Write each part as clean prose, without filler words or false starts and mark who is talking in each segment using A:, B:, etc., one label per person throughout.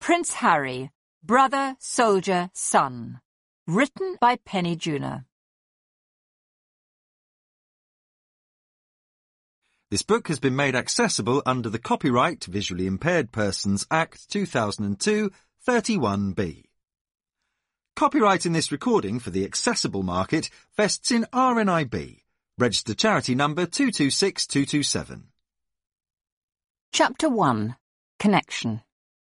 A: Prince Harry, Brother, Soldier, Son. Written by Penny Junor.
B: This book has been made accessible under the Copyright Visually Impaired Persons Act 2002 31B. Copyright in this recording for the accessible market vests in RNIB, registered charity number 226227.
A: Chapter 1. Connection.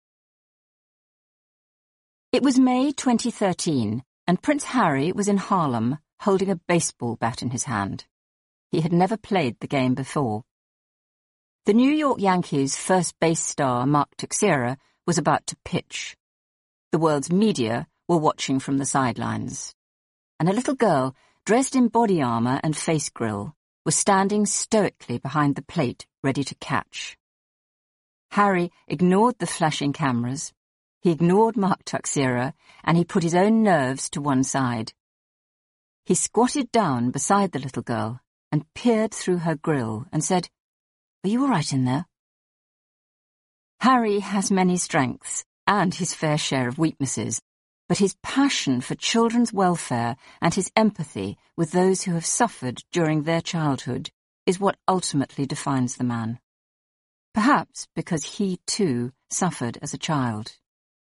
A: It was May 2013, and Prince Harry was in Harlem holding a baseball bat in his hand. He had never played the game before. The New York Yankees' first base star, Mark Teixeira, was about to pitch. The world's media were watching from the sidelines. And a little girl, dressed in body armor and face grill, was standing stoically behind the plate, ready to catch. Harry ignored the flashing cameras. He ignored Mark Teixeira, and he put his own nerves to one side. He squatted down beside the little girl and peered through her grill and said, "Are you all right in there?" Harry has many strengths and his fair share of weaknesses, but his passion for children's welfare and his empathy with those who have suffered during their childhood is what ultimately defines the man. Perhaps because he, too, suffered as a child.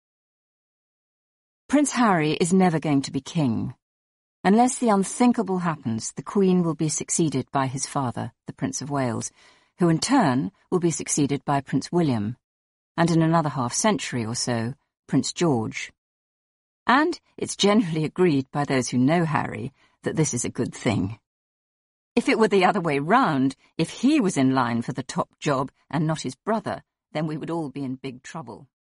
A: Prince Harry is never going to be king. Unless the unthinkable happens, the Queen will be succeeded by his father, the Prince of Wales, who in turn will be succeeded by Prince William, and in another half-century or so, Prince George. And it's generally agreed by those who know Harry that this is a good thing. If it were the other way round, if he was in line for the top job and not his brother, then we would all be in big trouble.